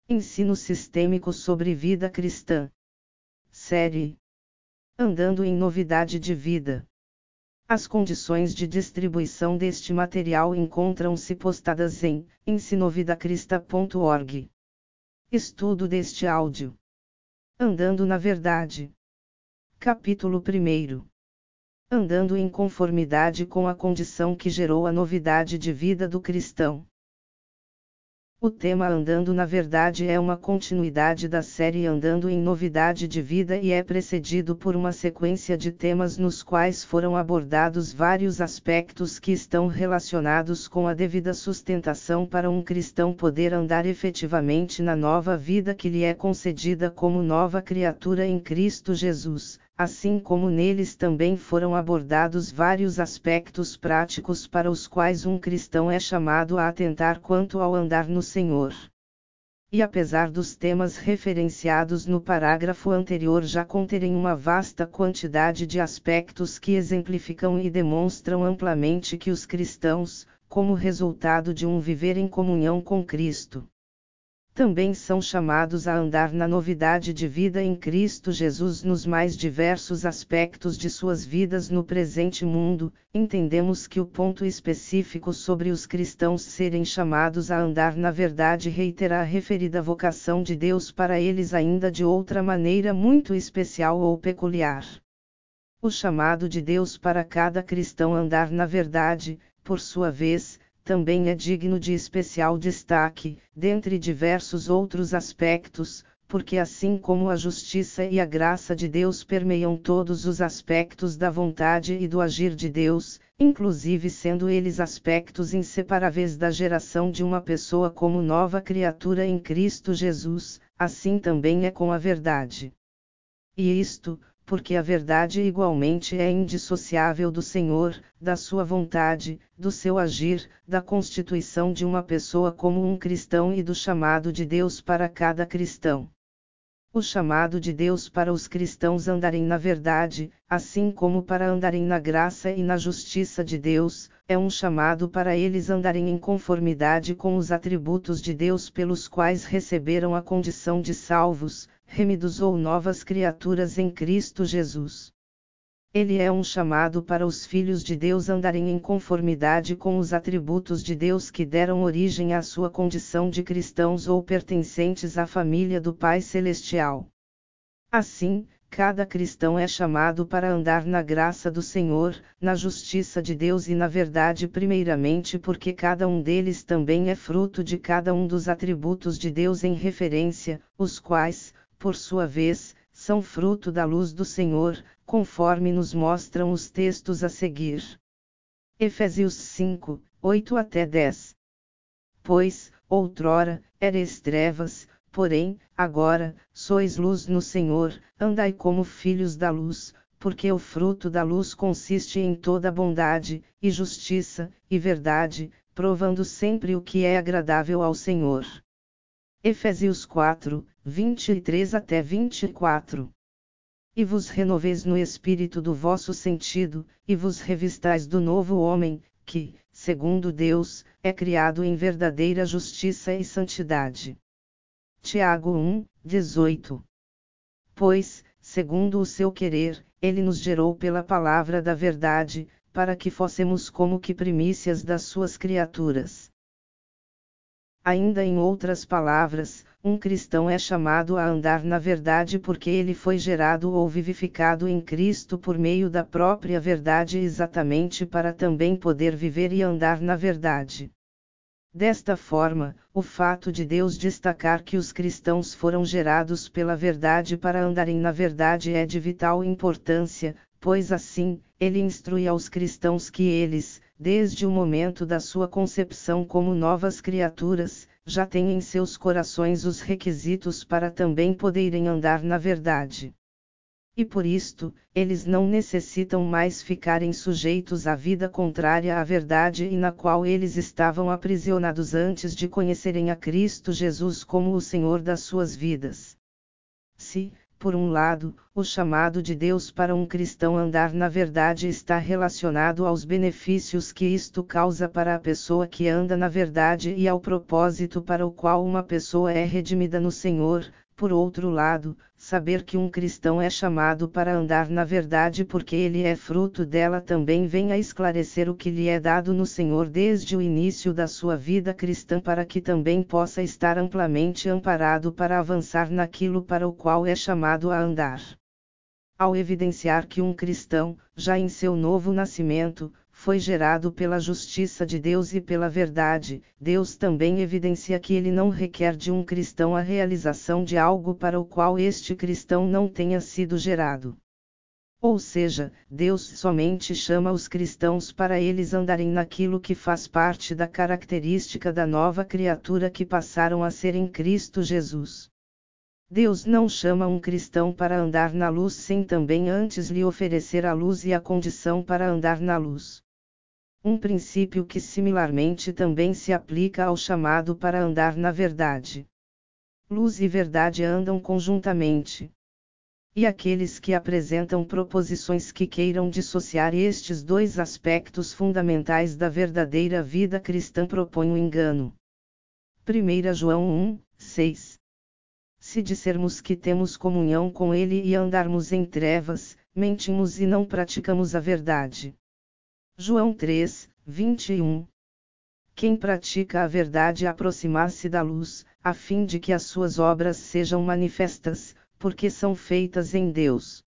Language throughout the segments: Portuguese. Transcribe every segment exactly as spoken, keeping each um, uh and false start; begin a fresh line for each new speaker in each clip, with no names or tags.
Ensino sistêmico sobre vida cristã. Série Andando em novidade de vida. As condições de distribuição deste material encontram-se postadas em ensinovidacrista ponto org. Estudo deste áudio. Andando na verdade. Capítulo primeiro. Andando em conformidade com a condição que gerou a novidade de vida do cristão. O tema Andando na Verdade é uma continuidade da série Andando em Novidade de Vida e é precedido por uma sequência de temas nos quais foram abordados vários aspectos que estão relacionados com a devida sustentação para um cristão poder andar efetivamente na nova vida que lhe é concedida como nova criatura em Cristo Jesus. Assim como neles também foram abordados vários aspectos práticos para os quais um cristão é chamado a atentar quanto ao andar no Senhor. E apesar dos temas referenciados no parágrafo anterior já conterem uma vasta quantidade de aspectos que exemplificam e demonstram amplamente que os cristãos, como resultado de um viver em comunhão com Cristo, também são chamados a andar na novidade de vida em Cristo Jesus nos mais diversos aspectos de suas vidas no presente mundo, entendemos que o ponto específico sobre os cristãos serem chamados a andar na verdade reitera a referida vocação de Deus para eles ainda de outra maneira muito especial ou peculiar. O chamado de Deus para cada cristão andar na verdade, por sua vez, também é digno de especial destaque, dentre diversos outros aspectos, porque assim como a justiça e a graça de Deus permeiam todos os aspectos da vontade e do agir de Deus, inclusive sendo eles aspectos inseparáveis da geração de uma pessoa como nova criatura em Cristo Jesus, assim também é com a verdade. E isto, porque a verdade igualmente é indissociável do Senhor, da sua vontade, do seu agir, da constituição de uma pessoa como um cristão e do chamado de Deus para cada cristão. O chamado de Deus para os cristãos andarem na verdade, assim como para andarem na graça e na justiça de Deus, é um chamado para eles andarem em conformidade com os atributos de Deus pelos quais receberam a condição de salvos, remidos ou novas criaturas em Cristo Jesus. Ele é um chamado para os filhos de Deus andarem em conformidade com os atributos de Deus que deram origem à sua condição de cristãos ou pertencentes à família do Pai Celestial. Assim, cada cristão é chamado para andar na graça do Senhor, na justiça de Deus e na verdade primeiramente porque cada um deles também é fruto de cada um dos atributos de Deus em referência, os quais, por sua vez, são fruto da luz do Senhor, conforme nos mostram os textos a seguir. Efésios cinco, oito até dez. Pois, outrora, erais trevas, porém, agora, sois luz no Senhor, andai como filhos da luz, porque o fruto da luz consiste em toda bondade, e justiça, e verdade, provando sempre o que é agradável ao Senhor. Efésios quatro, vinte e três até vinte e quatro. E vos renoveis no espírito do vosso sentido, e vos revistais do novo homem, que, segundo Deus, é criado em verdadeira justiça e santidade. Tiago um, dezoito. Pois, segundo o seu querer, ele nos gerou pela palavra da verdade, para que fossemos como que primícias das suas criaturas. Ainda em outras palavras, um cristão é chamado a andar na verdade porque ele foi gerado ou vivificado em Cristo por meio da própria verdade exatamente para também poder viver e andar na verdade. Desta forma, o fato de Deus destacar que os cristãos foram gerados pela verdade para andarem na verdade é de vital importância, pois assim, ele instrui aos cristãos que eles, desde o momento da sua concepção como novas criaturas, já têm em seus corações os requisitos para também poderem andar na verdade. E por isto, eles não necessitam mais ficarem sujeitos à vida contrária à verdade e na qual eles estavam aprisionados antes de conhecerem a Cristo Jesus como o Senhor das suas vidas. Se, por um lado, o chamado de Deus para um cristão andar na verdade está relacionado aos benefícios que isto causa para a pessoa que anda na verdade e ao propósito para o qual uma pessoa é redimida no Senhor. Por outro lado, saber que um cristão é chamado para andar na verdade porque ele é fruto dela também vem a esclarecer o que lhe é dado no Senhor desde o início da sua vida cristã para que também possa estar amplamente amparado para avançar naquilo para o qual é chamado a andar. Ao evidenciar que um cristão, já em seu novo nascimento, foi gerado pela justiça de Deus e pela verdade, Deus também evidencia que ele não requer de um cristão a realização de algo para o qual este cristão não tenha sido gerado. Ou seja, Deus somente chama os cristãos para eles andarem naquilo que faz parte da característica da nova criatura que passaram a ser em Cristo Jesus. Deus não chama um cristão para andar na luz sem também antes lhe oferecer a luz e a condição para andar na luz. Um princípio que similarmente também se aplica ao chamado para andar na verdade. Luz e verdade andam conjuntamente. E aqueles que apresentam proposições que queiram dissociar estes dois aspectos fundamentais da verdadeira vida cristã propõem o engano. primeira João um, seis. Se dissermos que temos comunhão com Ele e andarmos em trevas, mentimos e não praticamos a verdade. João três, vinte e um. Quem pratica a verdade aproximar-se da luz, a fim de que as suas obras sejam manifestas, porque são feitas em Deus.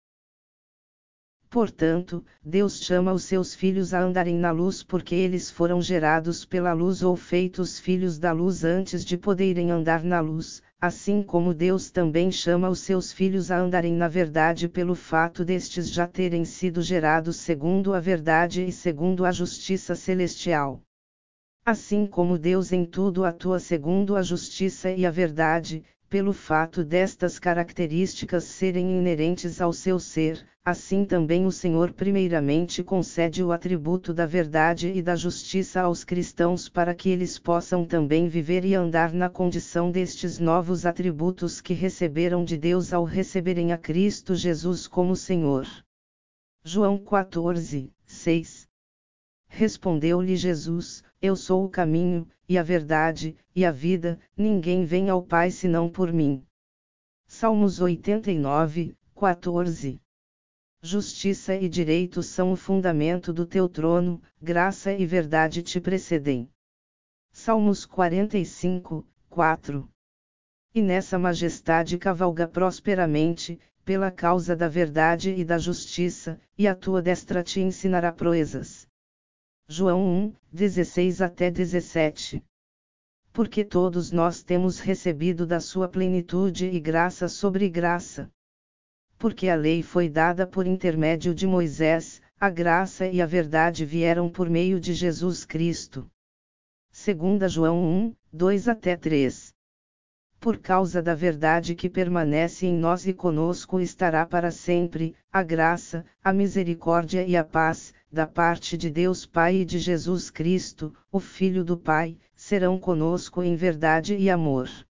Portanto, Deus chama os seus filhos a andarem na luz porque eles foram gerados pela luz ou feitos filhos da luz antes de poderem andar na luz, assim como Deus também chama os seus filhos a andarem na verdade pelo fato destes já terem sido gerados segundo a verdade e segundo a justiça celestial. Assim como Deus em tudo atua segundo a justiça e a verdade, pelo fato destas características serem inerentes ao seu ser, assim também o Senhor primeiramente concede o atributo da verdade e da justiça aos cristãos para que eles possam também viver e andar na condição destes novos atributos que receberam de Deus ao receberem a Cristo Jesus como Senhor. João quatorze, seis. Respondeu-lhe Jesus: Eu sou o caminho, e a verdade, e a vida, ninguém vem ao Pai senão por mim. Salmos oitenta e nove, quatorze. Justiça e direito são o fundamento do teu trono, graça e verdade te precedem. Salmos quarenta e cinco, quatro. E nessa majestade cavalga prosperamente, pela causa da verdade e da justiça, e a tua destra te ensinará proezas. João um, dezesseis até dezessete. Porque todos nós temos recebido da sua plenitude e graça sobre graça. Porque a lei foi dada por intermédio de Moisés, a graça e a verdade vieram por meio de Jesus Cristo. segunda João um, dois até três. Por causa da verdade que permanece em nós e conosco estará para sempre, a graça, a misericórdia e a paz, da parte de Deus Pai e de Jesus Cristo, o Filho do Pai, serão conosco em verdade e amor.